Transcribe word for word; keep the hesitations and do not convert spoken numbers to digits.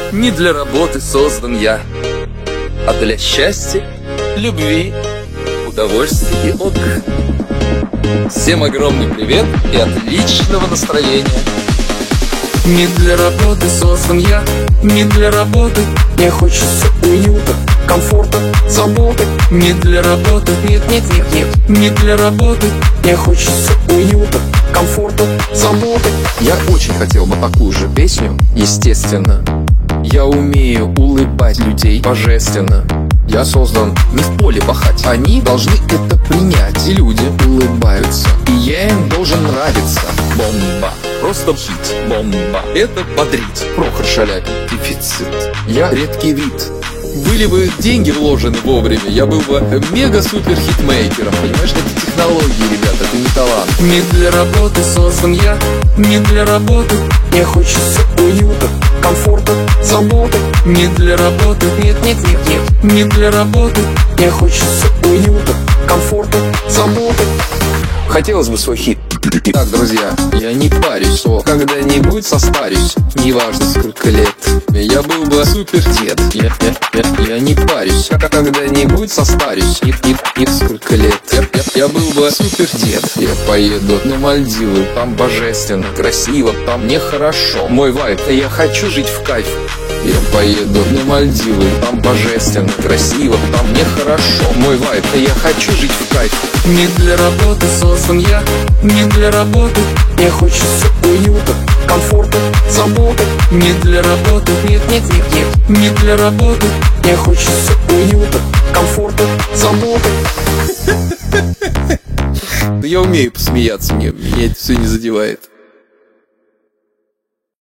Не для работы создан я, а для счастья, любви, удовольствия и отдыха. Всем огромный привет и отличного настроения. Не для работы создан я, не для работы. Мне хочется уюта, комфорта, заботы. Не для работы, нет, нет, нет, нет. Не для работы. Мне хочется уюта, комфорта, заботы. Я очень хотел бы такую же песню, естественно. Я умею улыбать людей божественно. Я создан не в поле пахать. Они должны это принять. И люди улыбаются, и я им должен нравиться. Бомба, просто хит, бомба. Это бодрит. Прохор Шаляпин, дефицит. Я редкий вид. Были бы деньги вложены вовремя, я был бы мега-супер-хитмейкером. Понимаешь, это технологии, ребята, это не талант. Не для работы создан я, не для работы. Мне хочется уюта, комфорта, заботы. Не для работы, нет, нет, нет, нет. Не для работы. Мне хочется уюта, комфорта, заботы. Хотелось бы свой хит. Так, друзья, я не парюсь, что когда-нибудь состарюсь. Неважно сколько лет, я был бы супер дед. Я, я, я, я не парюсь, как когда-нибудь состарюсь. Не, не, не сколько лет, я, я, я был бы супер дед. Я поеду на Мальдивы, там божественно, красиво, там мне хорошо. Мой вайб, я хочу жить в кайф. Я поеду на Мальдивы, там божественно, красиво, там мне хорошо. Мой вайб, я хочу жить в кайф. Не для работы создан я, не для работы. Мне хочется уюта, комфорта, заботы. Не для работы, нет, нет, нет, нет. Не для работы. Мне хочется уюта, комфорта, заботы. Я умею посмеяться, мне, меня это все не задевает.